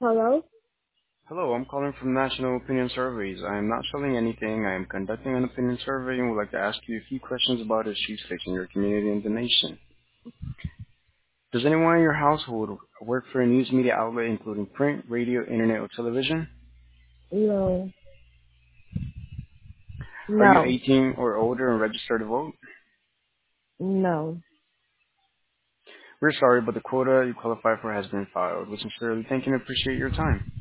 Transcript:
Hello? Hello, I'm calling from National Opinion Surveys. I am not selling anything. I am conducting an opinion survey and would like to ask you a few questions about issues facing your community and the nation. Does anyone in your household work for a news media outlet including print, radio, internet, or television? No. Are you No. 18 or older and registered to vote? No. We're sorry, but the quota you qualify for has been filed. We sincerely thank you and appreciate your time.